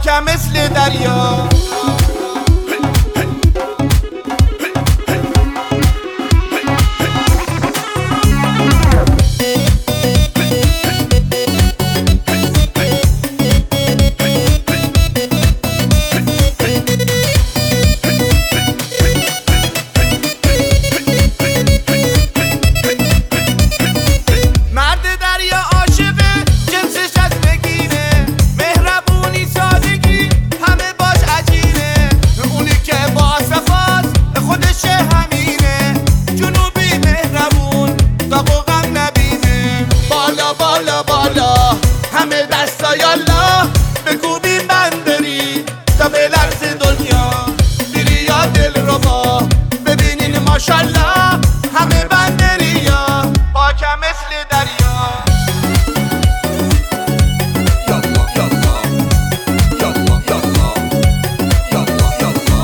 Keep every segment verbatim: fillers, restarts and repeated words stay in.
پاکم مثل دریا. همه دستا یالا بکوبیم بندری تا به لرز دنیا بیری یا دل رو با ببینین ماشالله همه بندری یا پاکم مثل دریا. یالا یالا یالا یالا یالا یالا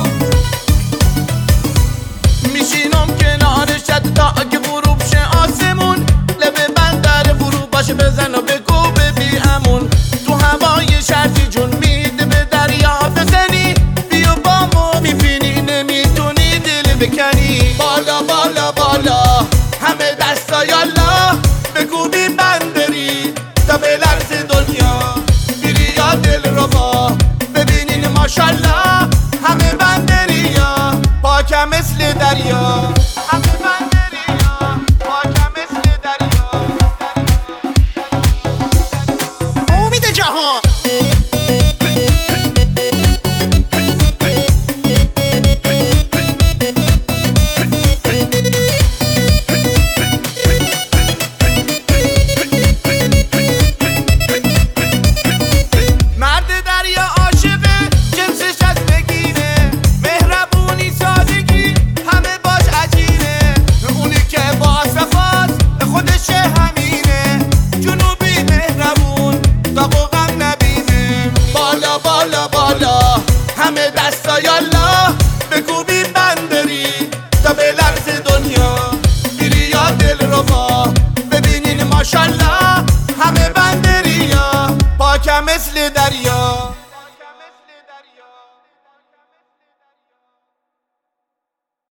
میشینم کنار شد تا اگه غروب شه آسمون لب بندر فرو باشه بزن و بگو تو هوای شرطی جون میده به دریا بزنی بیا با ما میبینی نمیتونی دل بکنی بالا بالا بالا همه دستا یالا بکوبیم بندری تا به لرز دنیا بیری یا دل رو با ببینین ماشالله همه بندری یا پاکم مثل دریا. همه بندری یا پاکم مثل دریا. جهان مرد دریا عاشقه جنسش از بگیره مهربونی سادگی همه باش عجیره اونی که با صفات خودش همینه جنوبی مهربون تا بالا بالا بالا همه دستا یالا بکوبیم بندری تا به لرز دنیا بیری یا دل رو با ببینین ماشالله همه بندری یا پاکم مثل دریا.